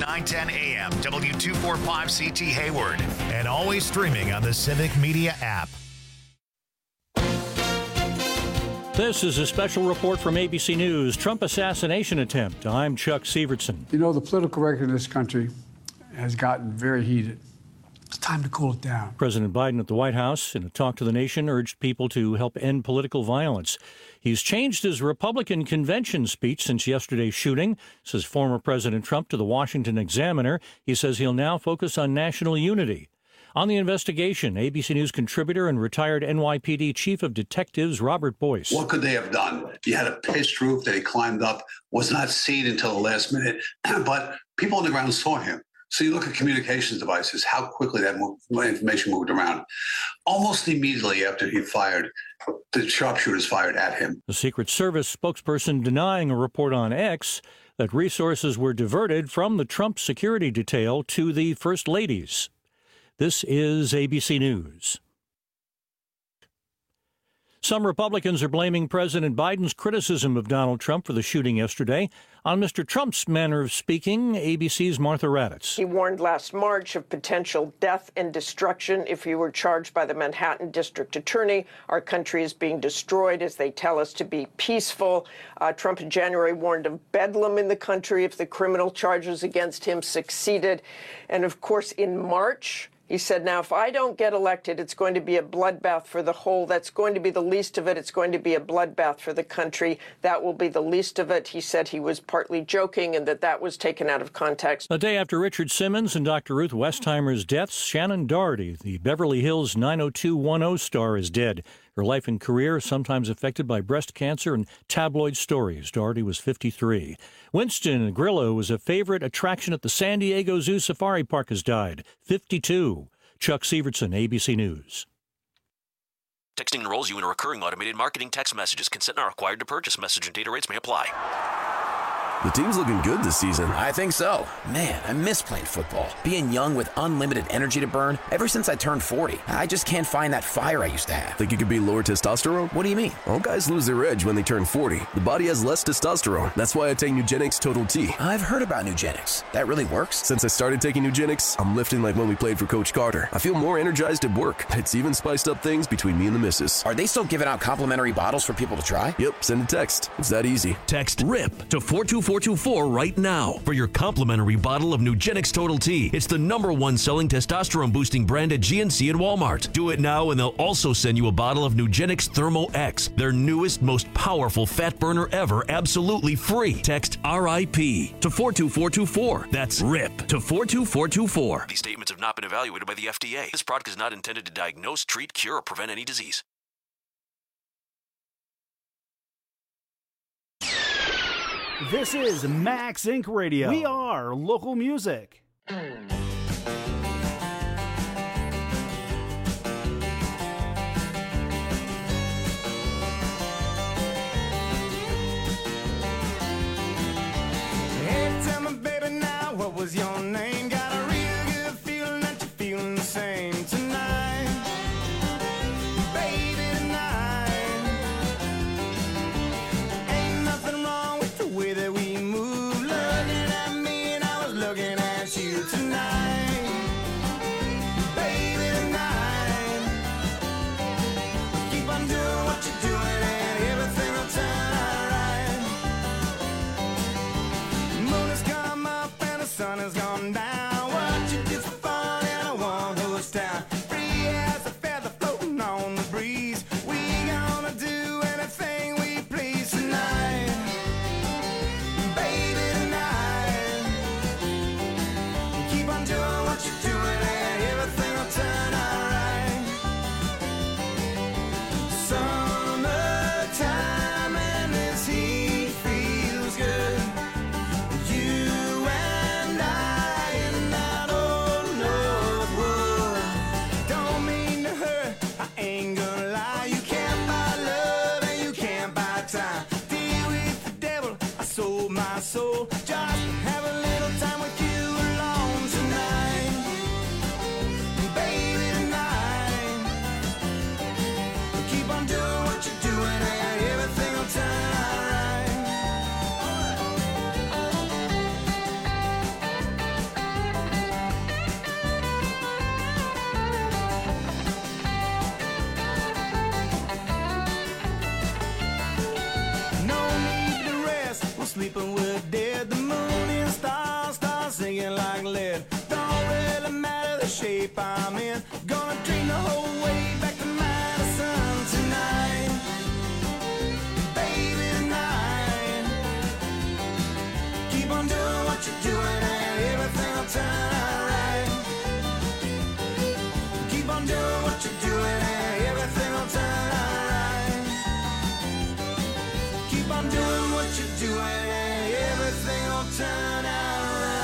910 AM, W245CT Hayward, and always streaming on the Civic Media app. This is a special report from ABC News, Trump assassination attempt. I'm Chuck Sievertson. You know, the political record in this country has gotten very heated. It's time to cool it down. President Biden at the White House, in a talk to the nation, urged people to help end political violence. He's changed his Republican convention speech since yesterday's shooting, says former President Trump to the Washington Examiner. He says he'll now focus on national unity. On the investigation, ABC News contributor and retired NYPD chief of detectives Robert Boyce. What could they have done? He had a pitched roof that he climbed up, was not seen until the last minute, but people on the ground saw him. So you look at communications devices, how quickly that information moved around. Almost immediately after he fired, the sharpshooters fired at him. The Secret Service spokesperson denying a report on X that resources were diverted from the Trump security detail to the First Ladies. This is ABC News. Some Republicans are blaming President Biden's criticism of Donald Trump for the shooting yesterday on Mr. Trump's manner of speaking. ABC's Martha Raddatz. He warned last March of potential death and destruction if he were charged by the Manhattan District Attorney. Our country is being destroyed as they tell us to be peaceful. Trump in January warned of bedlam in the country if the criminal charges against him succeeded. And of course, in March, he said, now, if I don't get elected, it's going to be a bloodbath for the whole. That's going to be the least of it. It's going to be a bloodbath for the country. That will be the least of it. He said he was partly joking and that was taken out of context. A day after Richard Simmons and Dr. Ruth Westheimer's deaths, Shannon Doherty, the Beverly Hills 90210 star, is dead. Her life and career sometimes affected by breast cancer and tabloid stories. Doherty was 53. Winston Grillo was a favorite attraction at the San Diego Zoo Safari Park, has died, 52. Chuck Sievertson, ABC News. Texting enrolls you in a recurring automated marketing text messages. Consent not required to purchase. Message and data rates may apply. The team's looking good this season. I think so. Man, I miss playing football. Being young with unlimited energy to burn. Ever since I turned 40, I just can't find that fire I used to have. Think it could be lower testosterone? What do you mean? All guys lose their edge when they turn 40. The body has less testosterone. That's why I take Nugenix Total T. I've heard about Nugenix. That really works? Since I started taking Nugenix, I'm lifting like when we played for Coach Carter. I feel more energized at work. It's even spiced up things between me and the missus. Are they still giving out complimentary bottles for people to try? Yep, send a text. It's that easy. Text RIP to 42424 right now for your complimentary bottle of Nugenix Total T. It's the #1 selling testosterone boosting brand at GNC and Walmart. Do it now and they'll also send you a bottle of Nugenix Thermo X, their newest, most powerful fat burner ever, absolutely free. Text RIP to 42424. That's RIP to 42424. These statements have not been evaluated by the FDA. This product is not intended to diagnose, treat, cure, or prevent any disease. This is Max Inc. Radio. We are local music. Hey, tell me, baby, now, what was your name? Got a real good feeling that you're feeling the same tonight. Baby, tonight. Ain't nothing wrong with the way that we move. Looking at me and I was looking at you tonight. Baby, tonight. Keep on doing what you're doing and everything will turn out right. Moon has come up and the sun has gone down. What you did for fun and I want who's down. Free as a feather floating on the breeze. We gonna do anything we please tonight. Baby, tonight. Keep on doing what you're doing and everything will turn out right. Summertime and this heat feels good. You and I in sleeping with dead. The moon and stars start singing like lead. Don't really matter the shape I'm in. Gonna dream the whole way back to Madison tonight. Baby, tonight. Keep on doing what you're doing and everything will turn out right. Keep on doing what you're doing and everything will turn out right. Keep on doing what you're doing and everything will turn out right.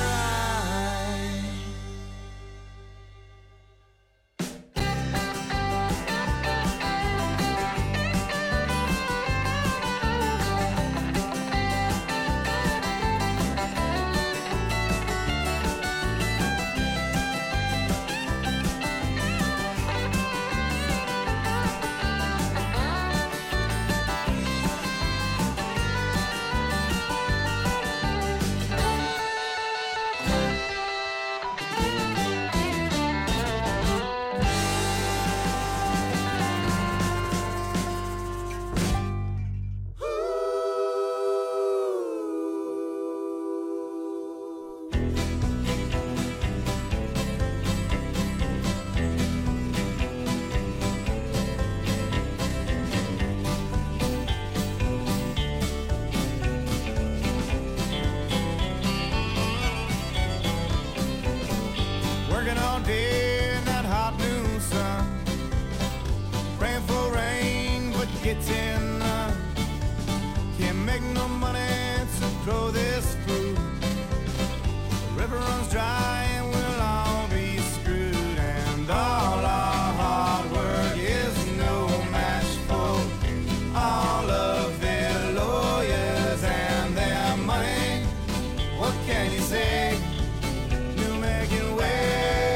Working all day in that hot noon sun, praying for rain but getting none. Can't make no money to grow this food. The river runs dry and we'll all be screwed. And all our hard work is no match for all of their lawyers and their money. What can you say? New making way.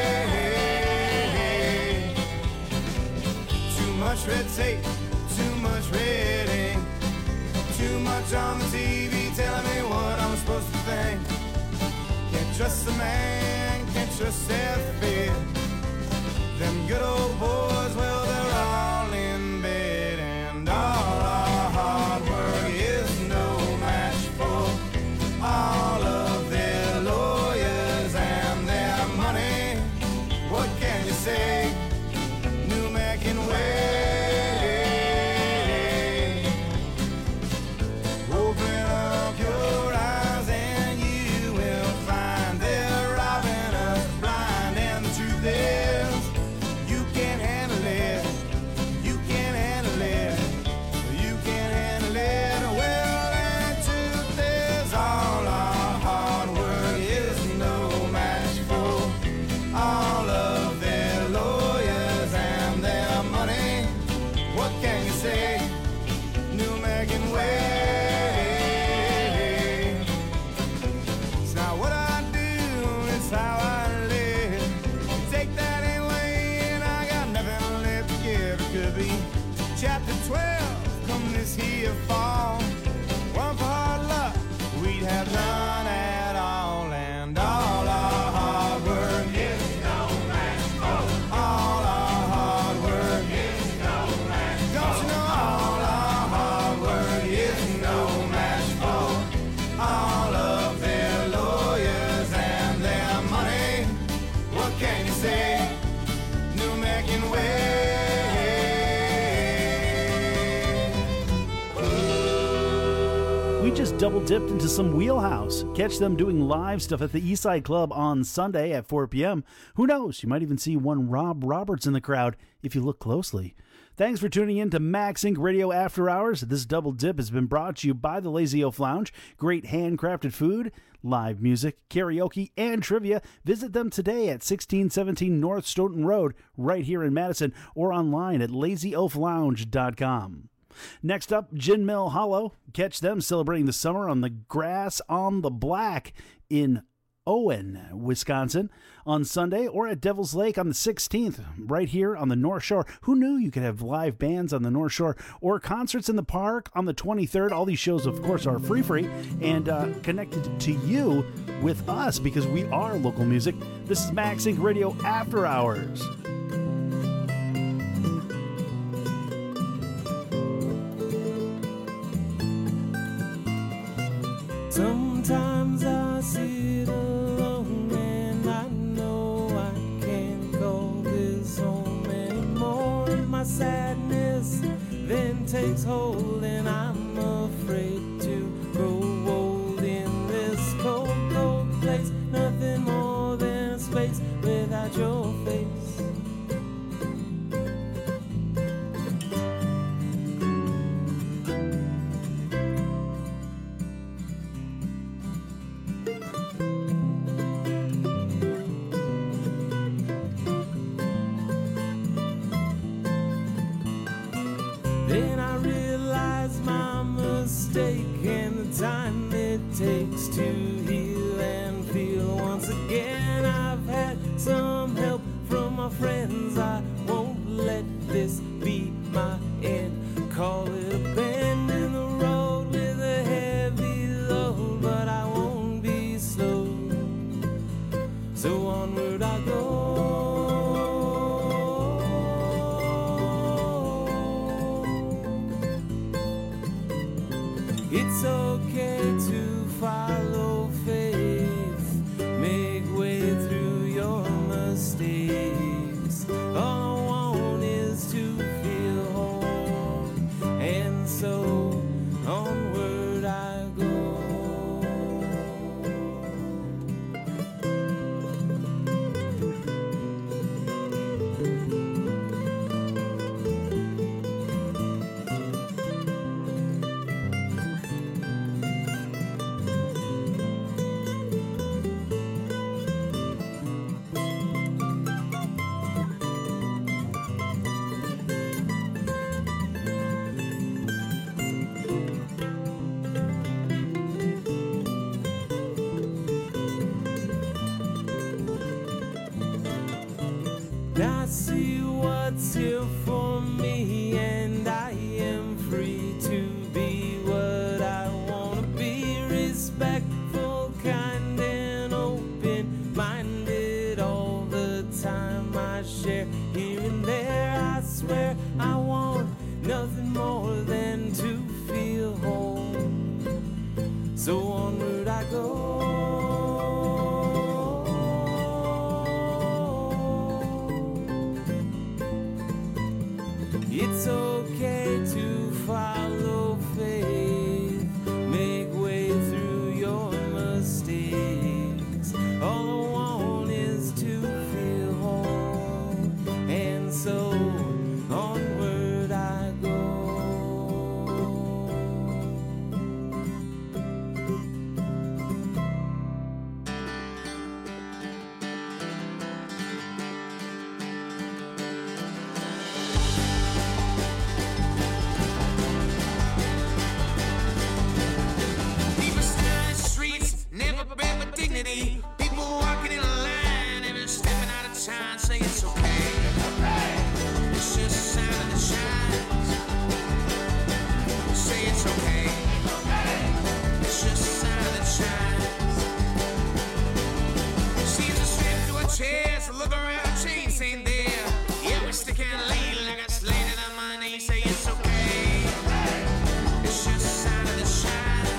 Too much red tape, too much red ink, too much on the TV telling me what I'm supposed to think. Can't trust the man, can't trust their fear. Them good old boys, well, they're all in bed. And all our hard work is no match for all of their lawyers and their money. What can you say? New making way. Open up your eyes and you will find they're robbing us blind. And the truth is, you can't handle it. You can't handle it. You can't handle it. Well, and truth is, all our hard work is no match for all of their lawyers and their money. What can you say? New making way. It's not what I do, it's how I live. Take that away and I got nothing left to give. It could be chapter 12 come this here fall. One for hard luck, we'd have none at all. And all our hard work is no match for all our hard work is no match. Don't you know all our hard work is no match for all of their lawyers and their money. What can you say? New making way. We just double dipped into some Wheelhouse. Catch them doing live stuff at the Eastside Club on Sunday at 4 p.m. Who knows? You might even see one Rob Roberts in the crowd if you look closely. Thanks for tuning in to Max Inc. Radio After Hours. This double dip has been brought to you by the Lazy Oaf Lounge. Great handcrafted food, live music, karaoke, and trivia. Visit them today at 1617 North Stoughton Road, right here in Madison, or online at lazyoaflounge.com. Next up, Gin Mill Hollow. Catch them celebrating the summer on the Grass on the Black in Owen, Wisconsin on Sunday, or at Devil's Lake on the 16th, right here on the North Shore. Who knew you could have live bands on the North Shore, or concerts in the park on the 23rd? All these shows, of course, are free and connected to you with us because we are local music. This is Max Inc. Radio After Hours. hold, and I'm afraid to grow old in this cold, cold place. Nothing more than a space without your face. Then I realized my mistake and the time it takes to heal and feel. Once again I've had some help from my friends. I won't let this be my end. Call it a bend in the road with a heavy load, but I won't be slow. So onward I go. It's okay to follow faith, make way through your mistakes. All I want is to feel whole, and so onward I go. I see what's here for me, and I am free to be what I want to be. Respectful, kind, and open-minded all the time. I share here and there. I swear I want nothing more than to feel whole. So onward I go. It's okay to follow faith, make way through your mistakes. All I want is to feel whole, and so onward I go. People stand in the streets, never been with dignity. People walking in a line, never stepping out of time, say it's okay. It's just a sign of the shines. Say it's okay. It's just a sign of the shines. Seems to slip through a chair, so look around, chains ain't there. Yeah, we stick and lean like I slated on my knee, say it's okay. It's just a sign of the shine.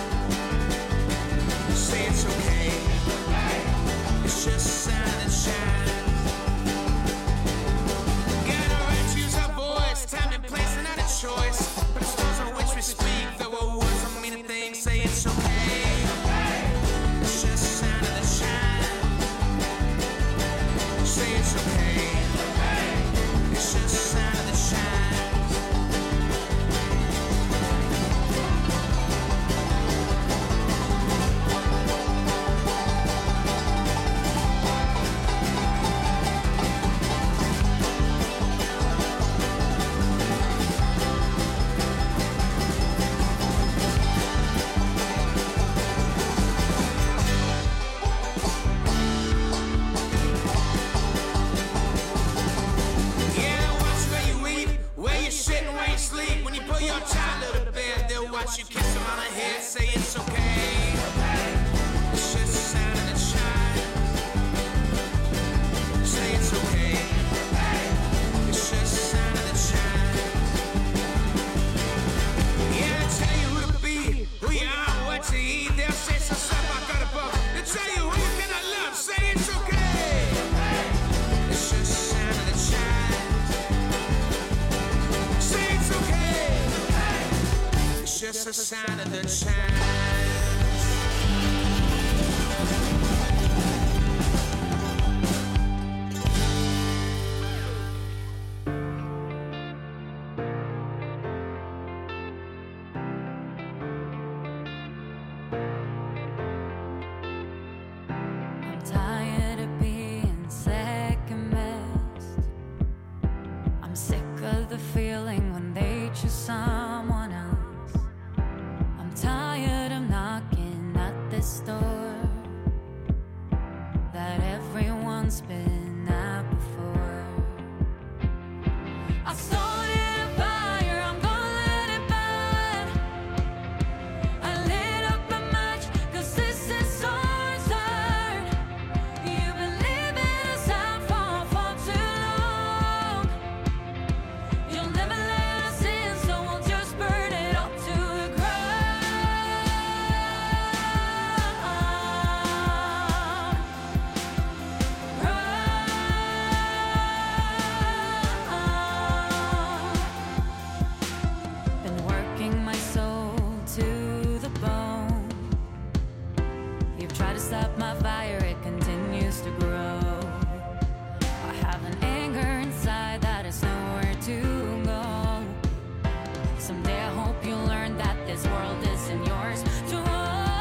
Say it's okay. It's just a sign of the shine. Got a right to use our voice, time and place, and not a choice. But it's those on which we speak, though our words don't mean a thing. Say it's okay. It's just a sign of the shine. Say it's okay. It's just a sign of the shine. Yeah, watch where you eat, where you sit and where you sleep. When you put your child to bed, they'll watch you kiss them on the head. Say it's okay. It's just a sign of the shine. Say it's okay. It's just a sign of the shine. Yeah, they tell you who to be, who you are, what to eat. They'll say some stuff I got above. They tell you who you cannot love. Say it's okay. It's just a sign of the shine. Say it's okay. sign of the times. Someone else. I'm tired of knocking at this door that everyone's been at before. I started a fire, I'm gonna let it burn. I lit up a match, 'cause this is so absurd. You've been leaving us out for too long. You'll never let us in, so we'll just burn it all to the ground. Been working my soul to the bone. You've tried to stop my fire, it continues to grow. I have an anger inside that is nowhere to go. Someday I hope you learn that this world isn't yours to own.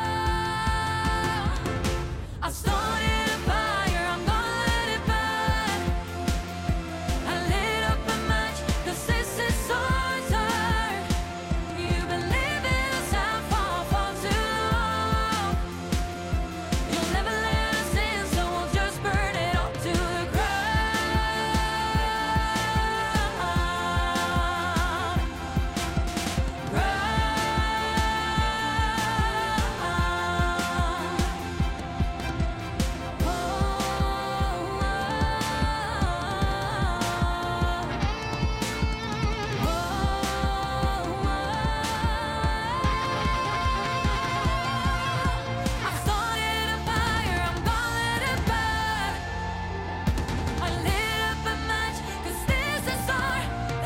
I started a fire, I'm gonna let it burn. I lit up a match, 'cause this is so absurd. You've been leaving us out for too long. You'll never let us in, so we'll just burn it all to the ground. I started a fire, I'm gonna let it burn. I lit up a match, 'cause this is our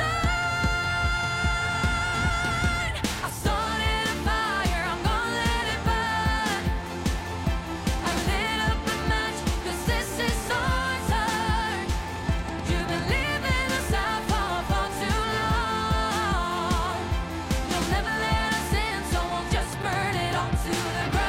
night. I started a fire, I'm gonna let it burn. I lit up a match, 'cause this is our turn. You've been leaving us out for too long. You'll never let us in, so we'll just burn it all to the ground.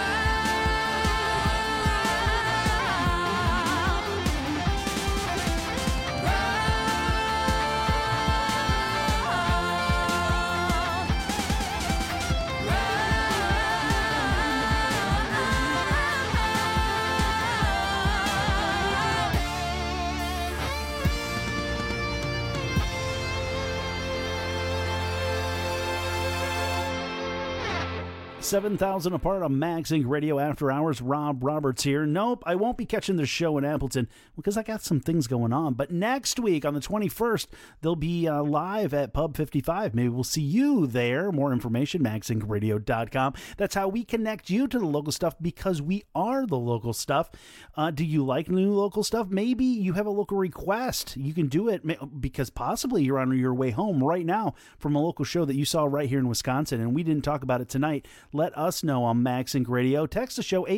$7,000 apart on Max Inc. Radio After Hours. Rob Roberts here. Nope, I won't be catching the show in Appleton because I got some things going on. But next week on the 21st, they'll be live at Pub 55. Maybe we'll see you there. More information, maxincradio.com. That's how we connect you to the local stuff, because we are the local stuff. Do you like new local stuff? Maybe you have a local request. You can do it because possibly you're on your way home right now from a local show that you saw right here in Wisconsin, and we didn't talk about it tonight. Let us know on Max Inc. Radio. Text the show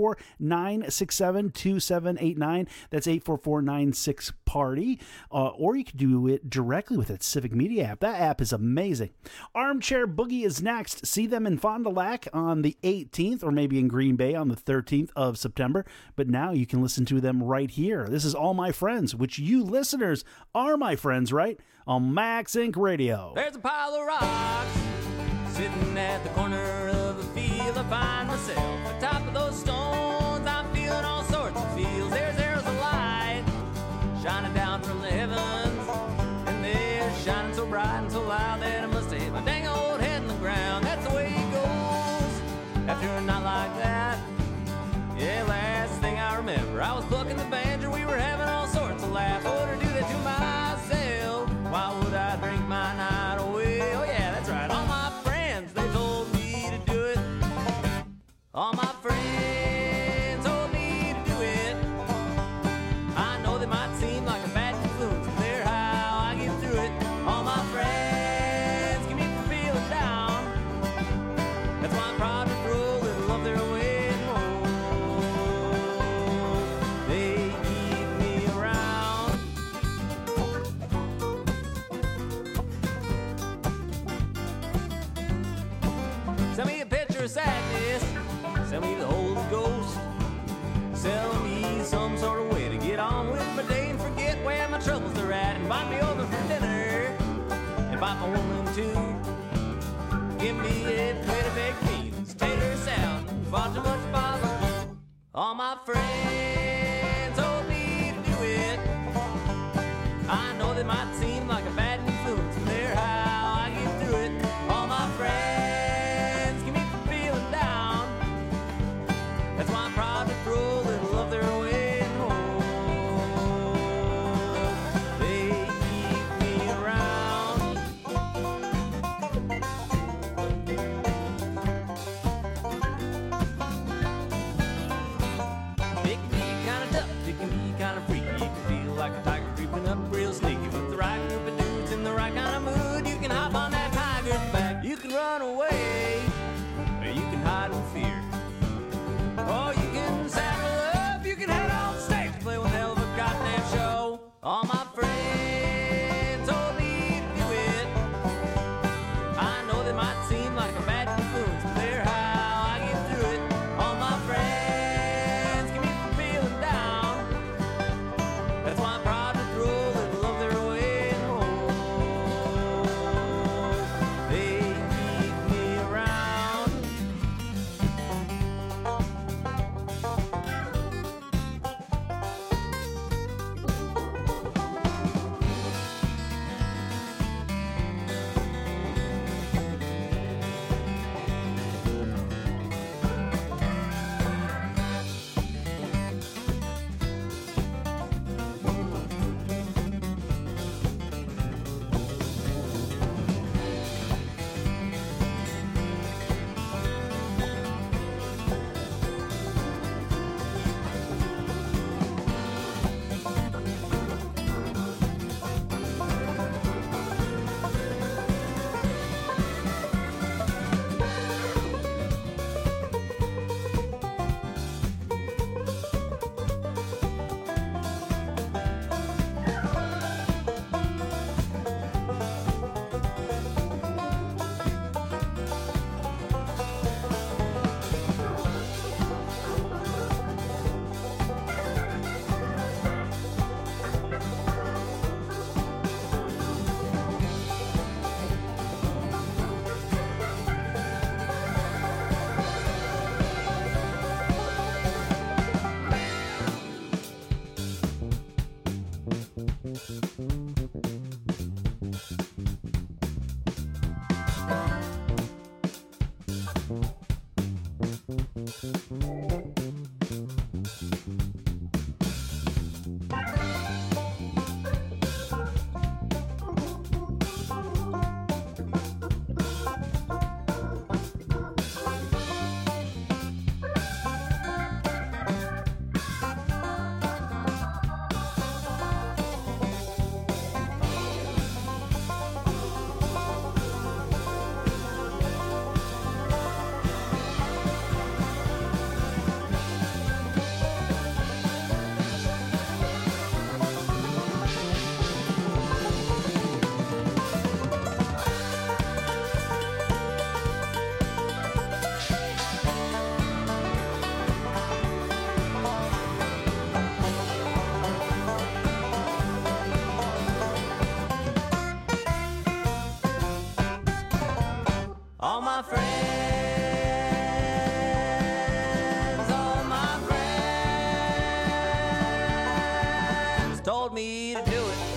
844-967-2789. That's 844-96-PARTY. Or you can do it directly with that Civic Media app. That app is amazing. Armchair Boogie is next. See them in Fond du Lac on the 18th, or maybe in Green Bay on the 13th of September. But now you can listen to them right here. This is All My Friends, which you listeners are my friends, right? On Max Inc. Radio. There's a pile of rocks sitting at the corner of the field. I find myself atop of those stones. I'm feeling all sorts of feels. There's arrows of light shining down from the heavens, and they're shining so bright and so loud that I must hit my dang old head in the ground. That's the way it goes after a night like that. Yeah, last thing I remember, I was plucking the banjo. We were having all sorts of laughs. I would do that to myself. Why would I drink my night away? Oh yeah, that's right. All my friends, they told me to do it. All my friends Pop a woman too. Give me a plate of baked beans, tater salad, far too much bother. All my friends told me to do it. I know they might seem like a bad influence, but they're how I get through it. All my friends keep me from feeling down. That's why I'm proud to throw a little of their weight home. They keep me around. It can be kind of tough, it can be kind of freaky. You can feel like a tiger creeping up real sneaky. With the right group of dudes in the right kind of mood, you can hop on that tiger's back. You can run away, or you can hide in fear. Oh, you can saddle up, you can head on stage, play one hell of a goddamn show. All my friends told me to do it. I know they might seem like a bad influence, but they're how I get through it. All my friends keep me from feeling down. That's why I'm proud to throw a little of their weight home. They keep me around. All my friends told me to do it.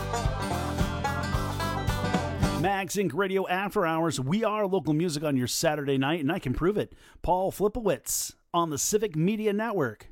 Max Inc. Radio After Hours. We are local music on your Saturday night, and I can prove it. Paul Flipowitz on the Civic Media Network.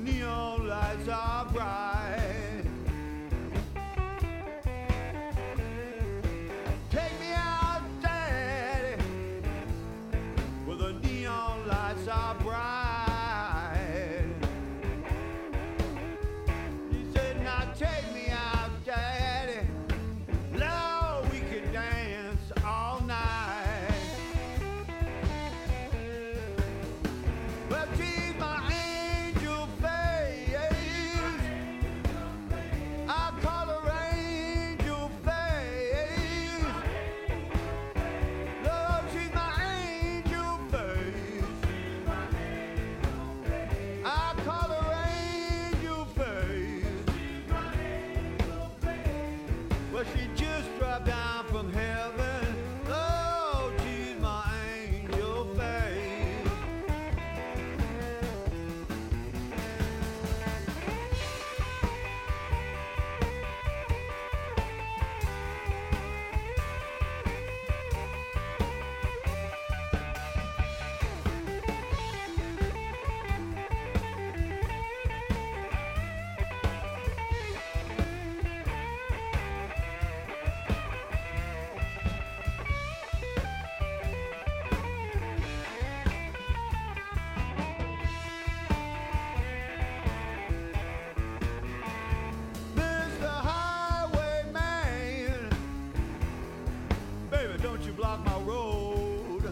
neon lights are bright. Take me out, Daddy, where the neon lights are bright. He said, now take me out, Daddy, Lord, we can dance all night. Well, she's my angel face. I call her angel face. Lord, she's my angel face. I call her angel face. Well, she just dropped down from heaven. Oh, she's my angel face. Mr. Highwayman, baby, don't you block my road.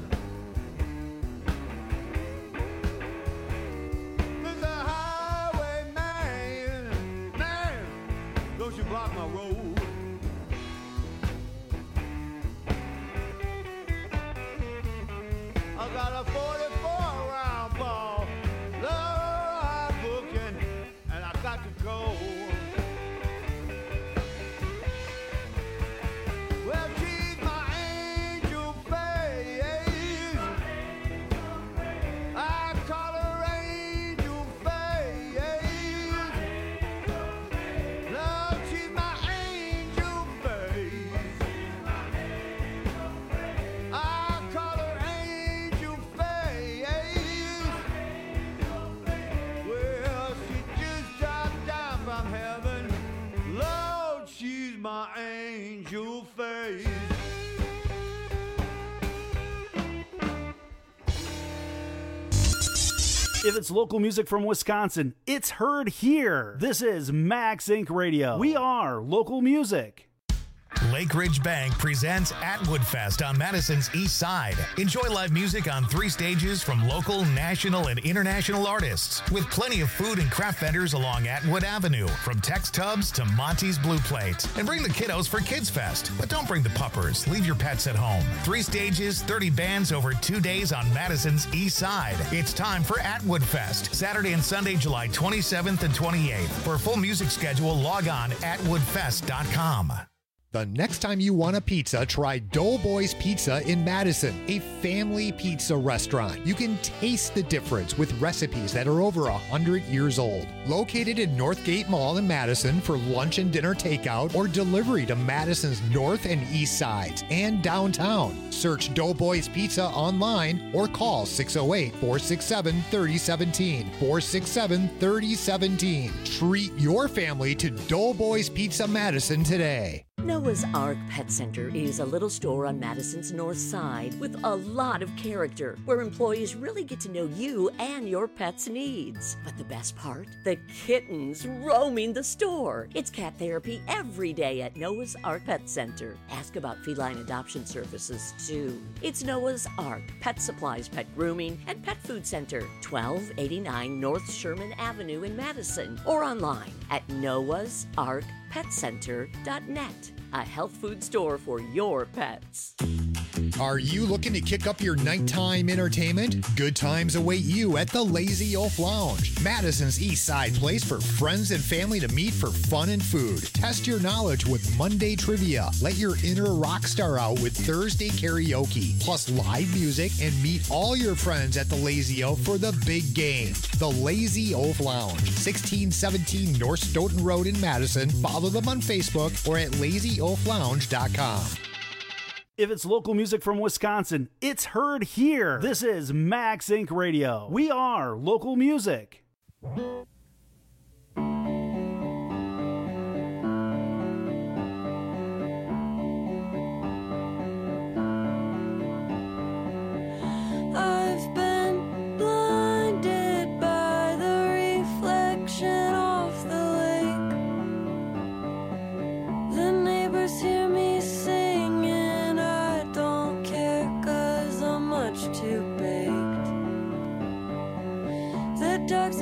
Mr. Highwayman, man, don't you block my road. I got a 44 round ball, Lord, I'm booking, and I got to go. Well, she's my angel face. I call her angel face. Lord, she's my angel face. I call her angel face. Well, she just dropped down from heaven. Lord, she's my angel face. If it's local music from Wisconsin, it's heard here. This is Max Inc. Radio. We are local music. Lake Ridge Bank presents Atwood Fest on Madison's East Side. Enjoy live music on 3 stages from local, national, and international artists, with plenty of food and craft vendors along Atwood Avenue, from Tex Tubs to Monty's Blue Plate. And bring the kiddos for Kids Fest, but don't bring the puppers. Leave your pets at home. 3 stages, 30 bands over 2 days on Madison's East Side. It's time for Atwood Fest, Saturday and Sunday, July 27th and 28th. For a full music schedule, log on atwoodfest.com. The next time you want a pizza, try Doughboys Pizza in Madison, a family pizza restaurant. You can taste the difference with recipes that are over 100 years old. Located in Northgate Mall in Madison for lunch and dinner takeout or delivery to Madison's north and east sides and downtown. Search Doughboys Pizza online or call 608-467-3017. 467-3017. Treat your family to Doughboys Pizza Madison today. Noah's Ark Pet Center is a little store on Madison's north side with a lot of character, where employees really get to know you and your pet's needs. But the best part? The kittens roaming the store. It's cat therapy every day at Noah's Ark Pet Center. Ask about feline adoption services, too. It's Noah's Ark Pet Supplies, Pet Grooming, and Pet Food Center, 1289 North Sherman Avenue in Madison, or online at noahsarkpetcenter.net. A health food store for your pets. Are you looking to kick up your nighttime entertainment? Good times await you at the Lazy Oaf Lounge, Madison's East Side place for friends and family to meet for fun and food. Test your knowledge with Monday trivia. Let your inner rock star out with Thursday karaoke, plus live music, and meet all your friends at the Lazy Oaf for the big game. The Lazy Oaf Lounge, 1617 North Stoughton Road in Madison. Follow them on Facebook or at lazyoaflounge.com. If it's local music from Wisconsin, it's heard here. This is Max Inc. Radio. We are local music.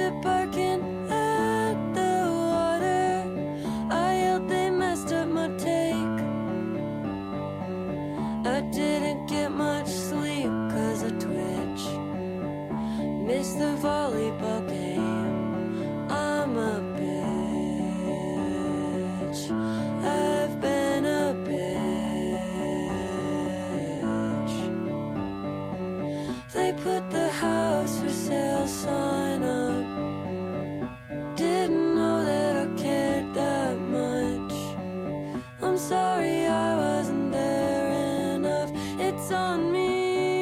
started barking at the water. I yelled they messed up my take. I didn't get much sleep 'cause I twitch. Missed the volleyball game. I'm a bitch. I've been a bitch. They put the house for sale sign up. Didn't know that I cared that much. I'm sorry I wasn't there enough. It's on me.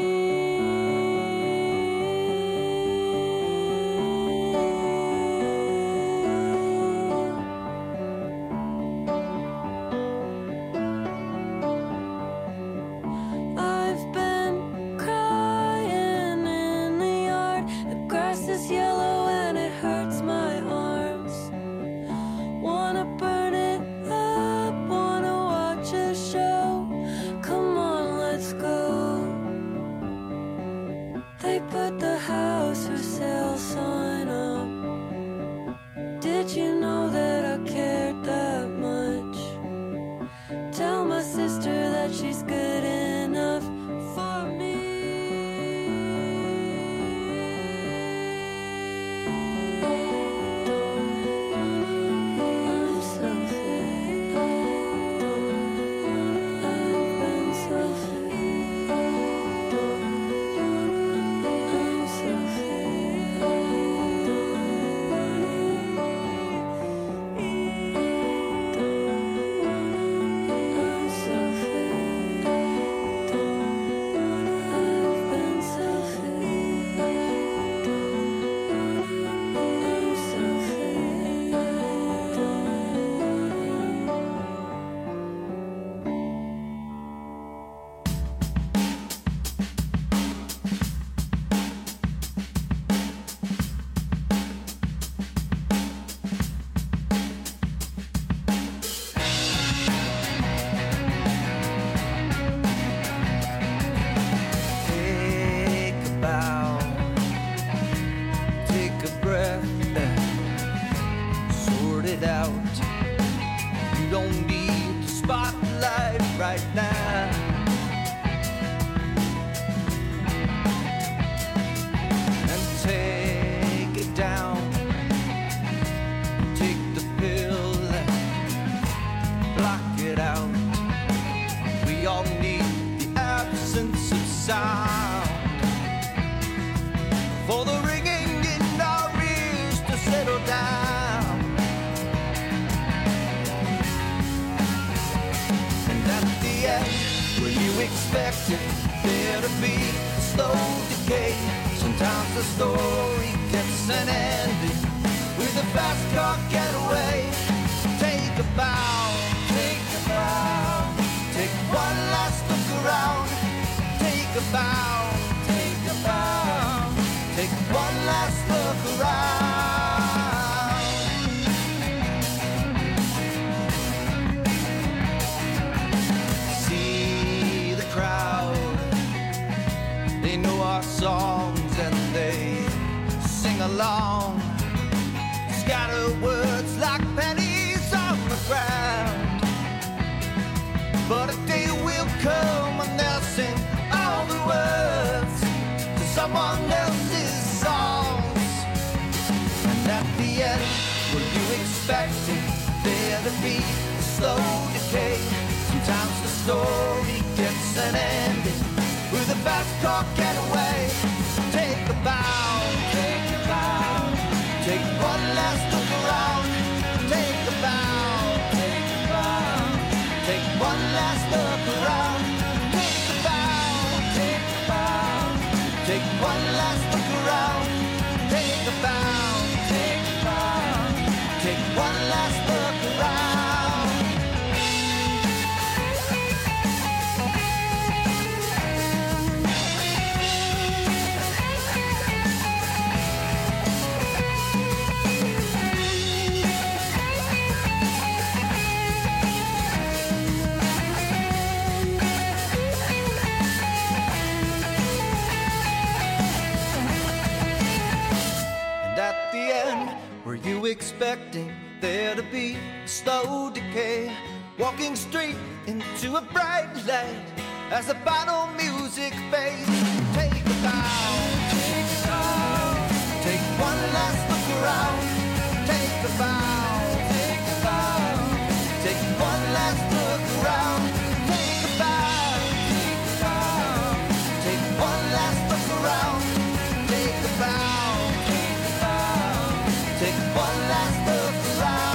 I've been crying in the yard. The grass is yellow and it hurts my arms. Wanna burn it up, wanna watch a show. Come on, let's go. They put the house for sale sign up. Did you know that I cared that much? Tell my sister that she's good enough for me. I'm so free. I've been so free. I'm so I'm so free. I've been so free. I'm so free. Take a bow, take a breath, sort it out. You don't need the spotlight right now. And take it down, take the pill, block it out. We all need the absence of sound for the ringing in our ears to settle down. And at the end, where you expected there to be a slow decay, sometimes the story gets an ending with a fast car getaway. Take a bow, take a bow, take one last look around. Take a bow, take a bow, take one last look around. See the crowd, they know our songs and they sing along. Scatter words like pennies on the ground. But a day will come when they'll sing all the words to someone else's songs. And at the end, were you expecting there to be a slow decay? Sometimes the story gets an ending with a fast car getaway. Take a bow, take a bow, take one last look around. Take a bow, take a bow, take one last look around. Take a bow, take a bow, take one last look around. Take a bow, take a bow, take one last look around. end. Were you expecting there to be a slow decay? Walking straight into a bright light as the final music fades. Take a bow, take one last look around. Take a bow, take one last look around. Take a bow, take one last look around. Take a bow, take one last look around.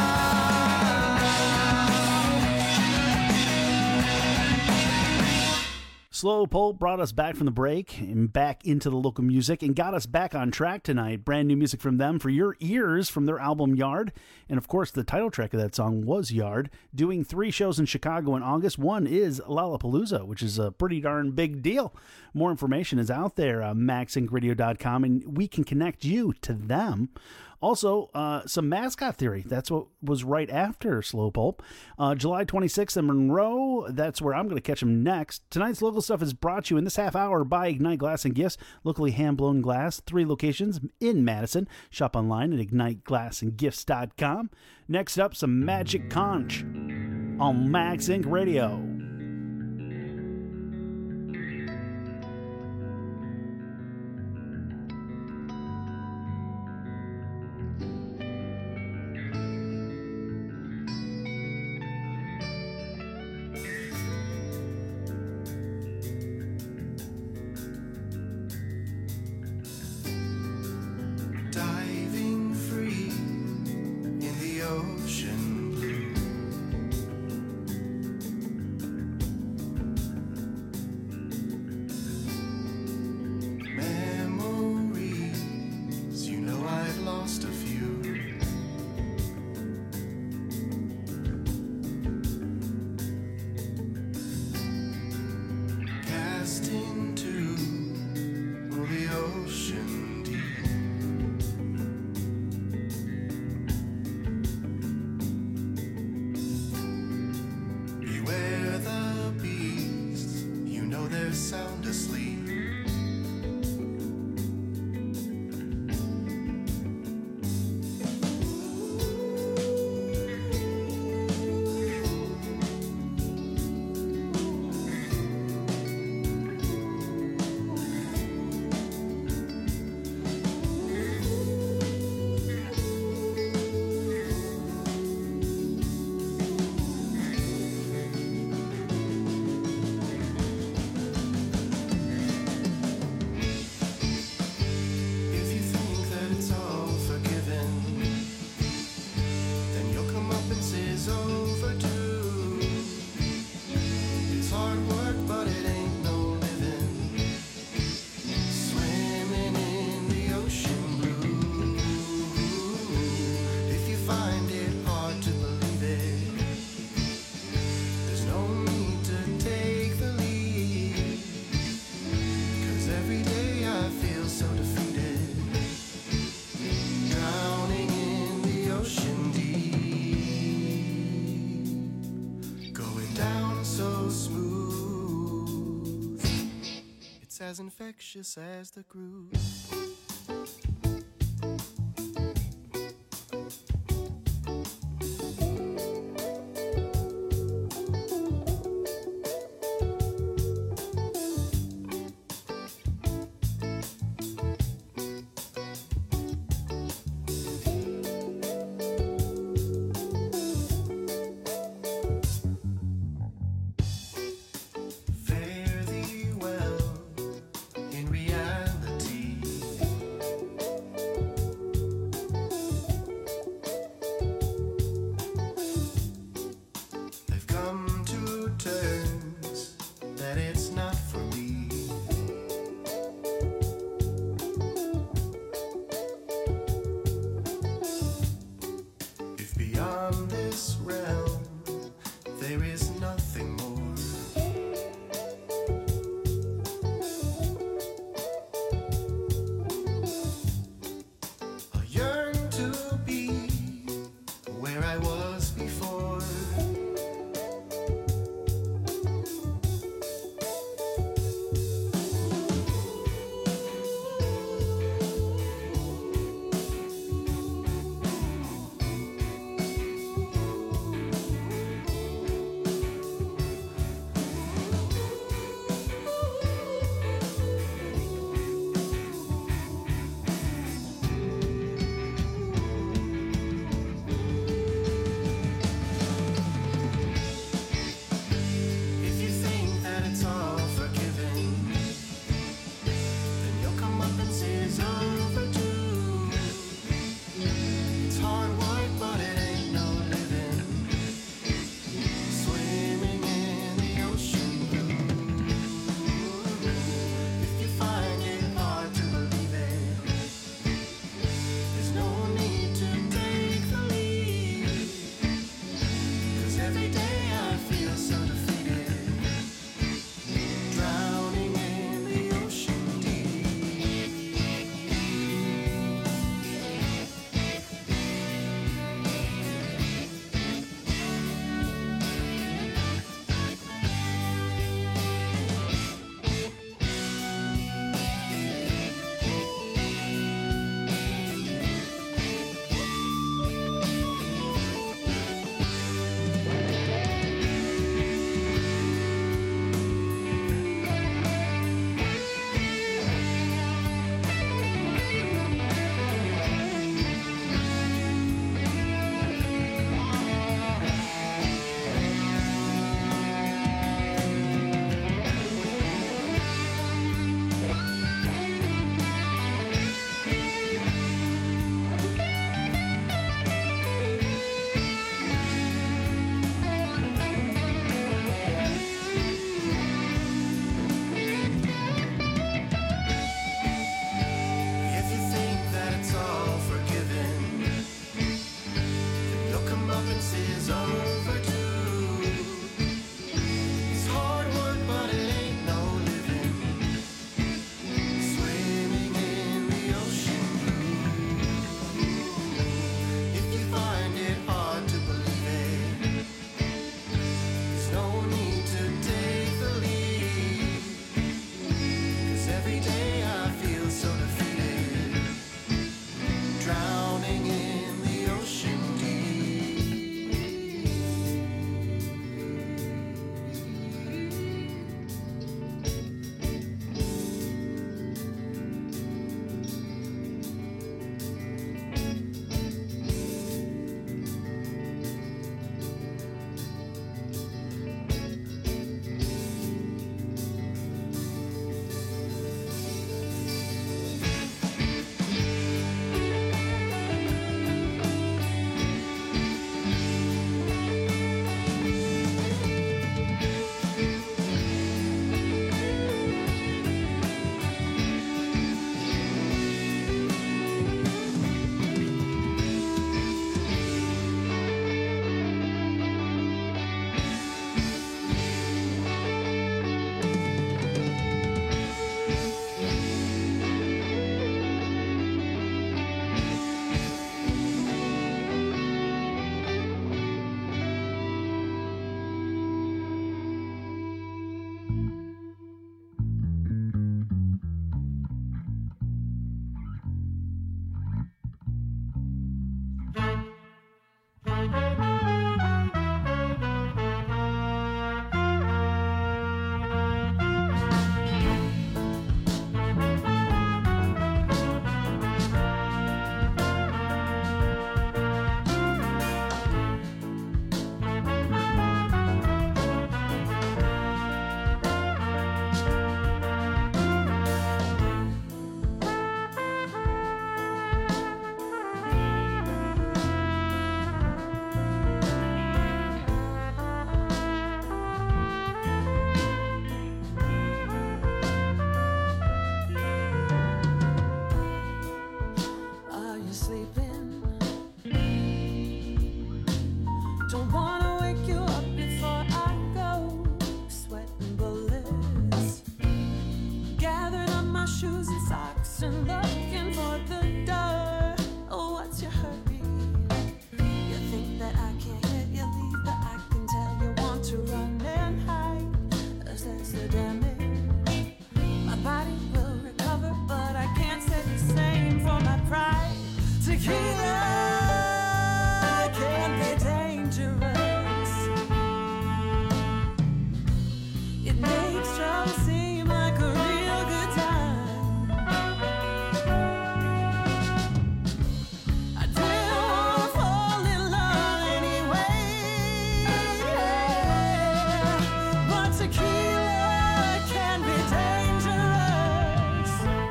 Slow Pulp brought us back from the break and back into the local music and got us back on track tonight. Brand new music from them for your ears from their album Yard. And of course, the title track of that song was Yard. Doing 3 shows in Chicago in August. One is Lollapalooza, which is a pretty darn big deal. More information is out there on maxinkradio.com, and we can connect you to them. Also, some Mascot Theory. That's what was right after Slow Pulp. July 26th in Monroe. That's where I'm going to catch them next. Tonight's local stuff is brought to you in this half hour by Ignite Glass and Gifts. Locally hand-blown glass. 3 locations in Madison. Shop online at igniteglassandgifts.com. Next up, some Magic Conch on Max Inc. Radio. Diving free in the ocean blue. Memories, you know I've lost a few. Cast into the ocean deep. Beware the beasts, you know they're sound asleep. If you think that it's all forgiven, then you'll come up and say it's overdue. It's hard work, but it ain't no living. Swimming in the ocean blue. If you find it hard to believe it, there's no need to take the lead. 'Cause every day I feel so defeated, drowning in the ocean deep, going down so smooth. It's as infectious as the groove. Fare thee well in reality. Don't wanna wake you up before I go, sweating bullets. Gathering up my shoes and socks and looking for the door. Oh, what's your hurry? You think that I can't let you leave, but I can tell you want to run and hide. That's the damage. My body will recover, but I can't say the same for my pride. Tequila can be dangerous. It makes trouble seem like a real good time. I didn't wanna fall in love anyway, but tequila can be dangerous.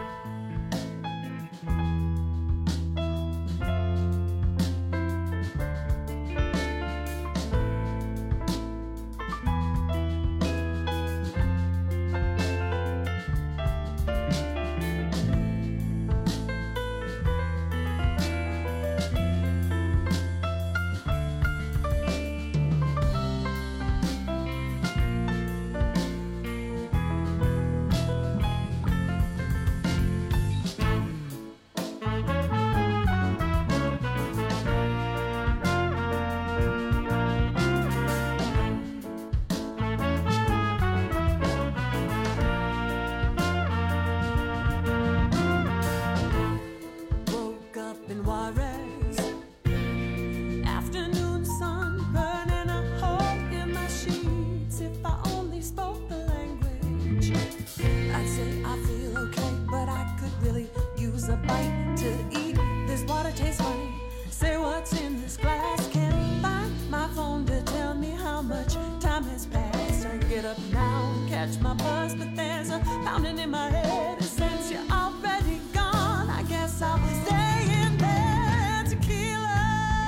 Woke up in Juarez. Afternoon sun burning a hole in my sheets. If I only spoke the language, I'd say I feel okay, but I could really use a bite to eat. This water tastes funny. Say what's in this glass. Can't find my phone to tell me how much time has passed. I get up now, catch my buzz, but there's a pounding in my head. And since you're already gone, I guess I'll stay in bed. Tequila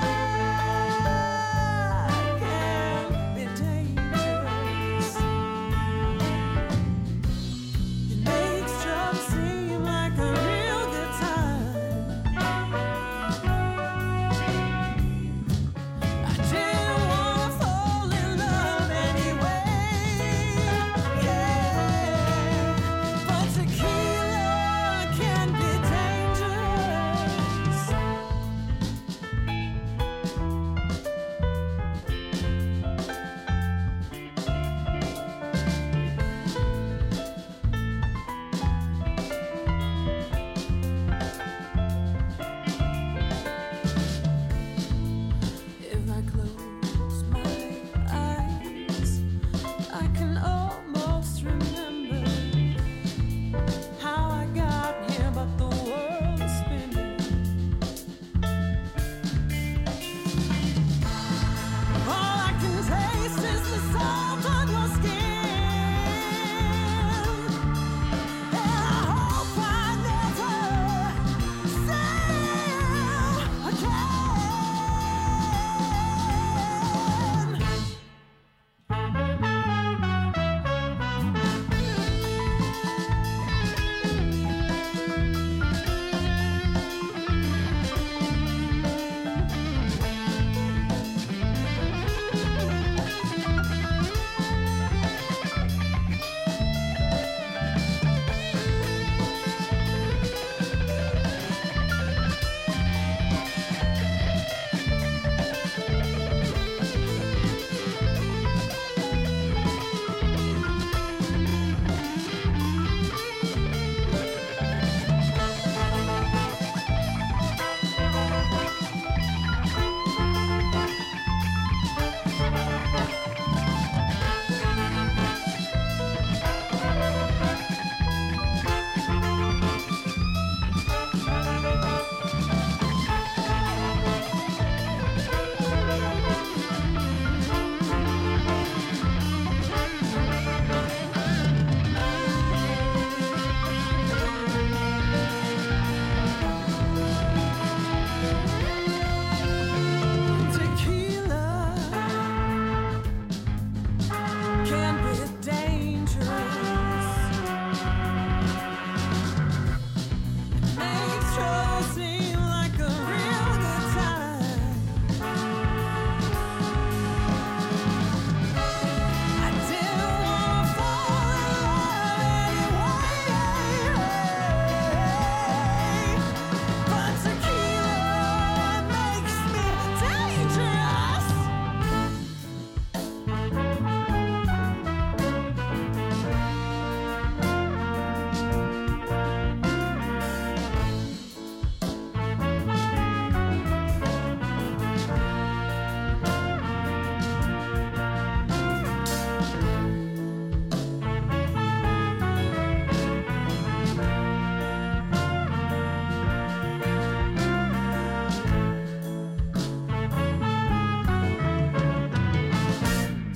can be dangerous. It makes trouble seem like a real good time. I didn't wanna fall in love anyway, yeah. But tequila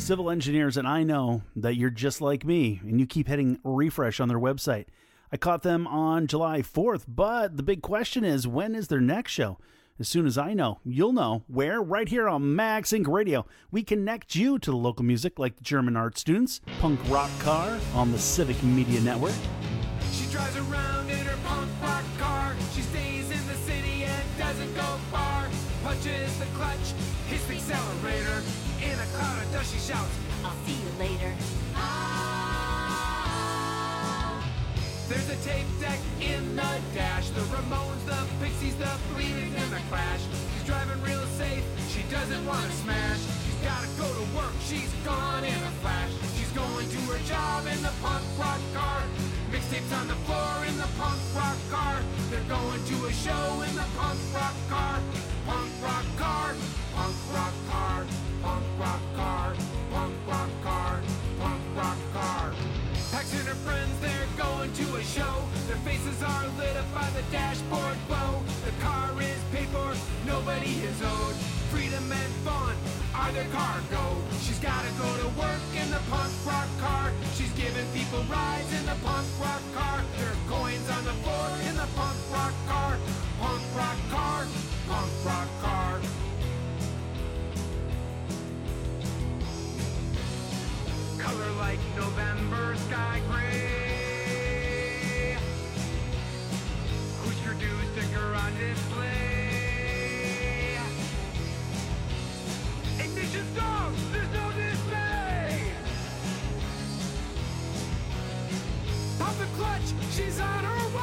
civil engineers, and I know that you're just like me, and you keep hitting refresh on their website. I caught them on July 4th, but the big question is, when is their next show? As soon as I know, you'll know. Where? Right here on Max Inc. Radio. We connect you to the local music like the German art students, Punk Rock Car on the Civic Media Network. She drives around in her punk rock car. She stays in the city and doesn't go far. Punches the clutch, hits the accelerator. In a cloud of dust she shouts, I'll see you later. there's a tape deck in the dash. The Ramones, the Pixies, the Bleeding, and the Clash. She's driving real safe, she doesn't want to smash. She's gotta go to work, she's gone in a flash. She's going to her job in the punk rock car. Mixtapes on the floor in the punk rock car. They're going to a show in the punk rock car. Punk rock car, punk rock car, punk rock car, punk rock car, punk rock car. Pax and her friends, they're going to a show. Their faces are lit up by the dashboard glow. The car is paid for, nobody is owed. Freedom and fun are their cargo. She's gotta go to work in the punk rock car. She's giving people rides in the punk rock car. There are coins on the floor in the punk rock car. Punk rock car, punk rock car. Color like November sky gray. Husker Du sticker on display. Ignition stop! There's no display! Pop the clutch! She's on her way!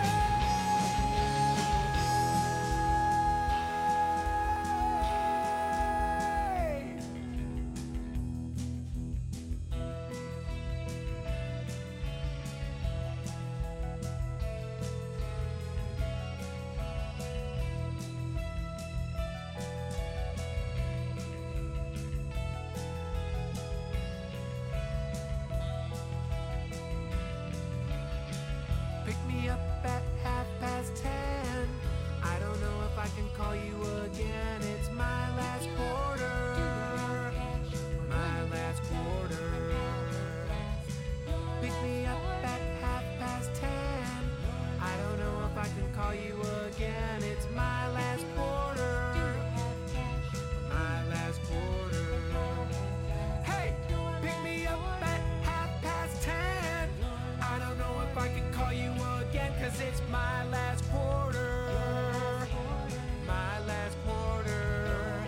Pick me up at 10:30. I don't know if I can call you again. It's my last quarter. My last quarter. Pick me up at 10:30. I don't know if I can call you again. It's my last quarter. My last quarter. Hey, pick me up at 10:30. I don't know if I can call you again, 'cause it's my last quarter. My last quarter.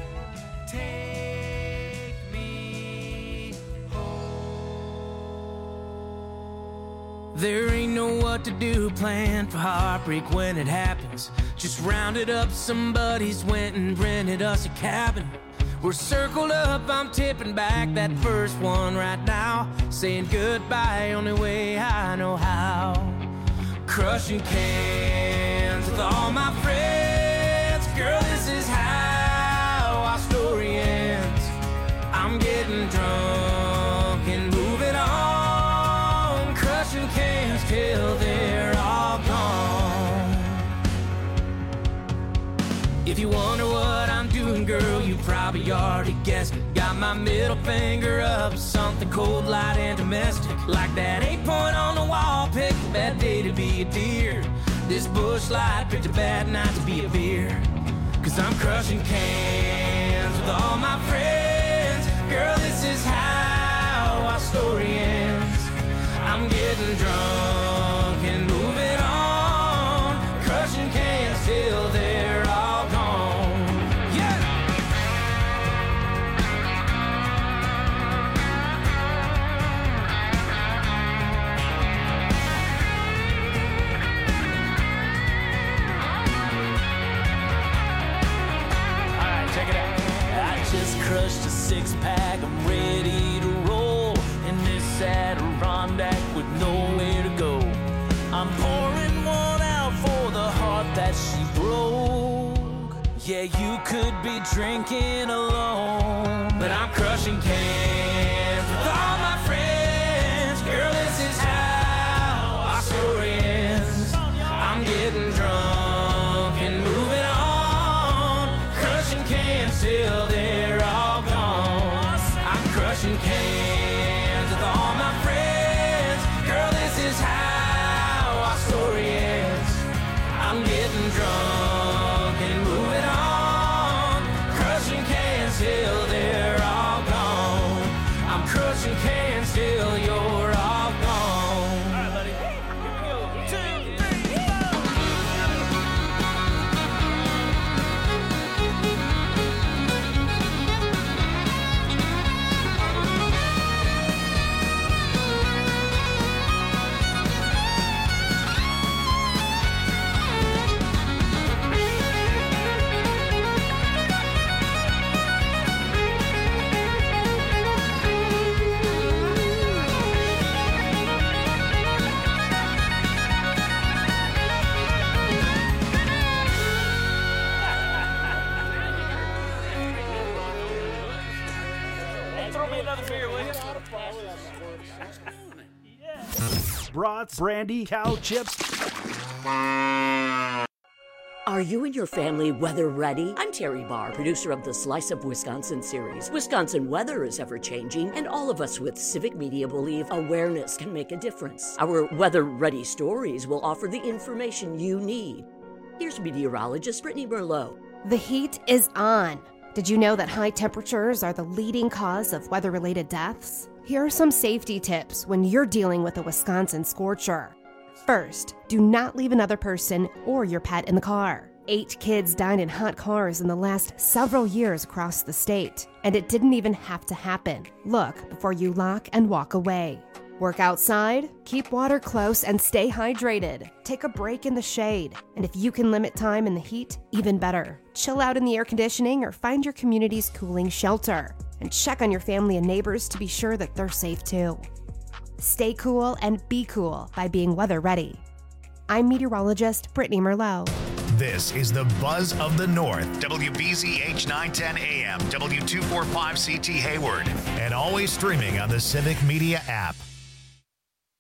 Take me home. There ain't no what to do, plan for heartbreak when it happens. Just rounded up some buddies, went and rented us a cabin. We're circled up, I'm tipping back that first one right now. Saying goodbye, only way I know how. Crushing cans with all my friends. Girl, this is how our story ends. I'm getting drunk and moving on. Crushing cans till they're all gone. If you wonder what I'm doing, girl, you probably already guessed it. Got my middle finger up, something cold, light, and domestic. Like that 8-point on the wall, picked a bad day to be a deer. This bush light picked a bad night to be a beer. 'Cause I'm crushing cans with all my friends. Girl, this is how our story ends. I'm getting drunk and moving on. Crushing cans till they're all gone. Yeah! Alright, check it out. I just crushed a 6-pack, I'm ready to roll. In this Adirondack with nowhere to go. I'm pouring one out for the heart that she broke. Yeah, you could be drinking alone, but I'm crushing cans with all my friends. Girl, this is how our story ends. I'm getting drunk and moving on. Crushing cans till they're all gone. I'm crushing crushing cans with all my friends. Girl, this is how our story ends. I'm getting drunk and moving on, crushing cans till they're all gone. I'm crushing cans till you're all gone. All right, buddy. Here we go. 2, 3, throw me another beer, will you? Brats, brandy, cow chips. Are you and your family weather ready? I'm Terry Barr, producer of the Slice of Wisconsin series. Wisconsin weather is ever changing, and all of us with civic media believe awareness can make a difference. Our weather ready stories will offer the information you need. Here's meteorologist Brittany Merlot. The heat is on. Did you know that high temperatures are the leading cause of weather-related deaths? Here are some safety tips when you're dealing with a Wisconsin scorcher. First, do not leave another person or your pet in the car. 8 kids died in hot cars in the last several years across the state, and it didn't even have to happen. Look before you lock and walk away. Work outside, keep water close, and stay hydrated. Take a break in the shade, and if you can limit time in the heat, even better. Chill out in the air conditioning or find your community's cooling shelter. And check on your family and neighbors to be sure that they're safe too. Stay cool and be cool by being weather ready. I'm meteorologist Brittany Merlot. This is the Buzz of the North, WBZH 910 AM, W245CT Hayward, and always streaming on the Civic Media app.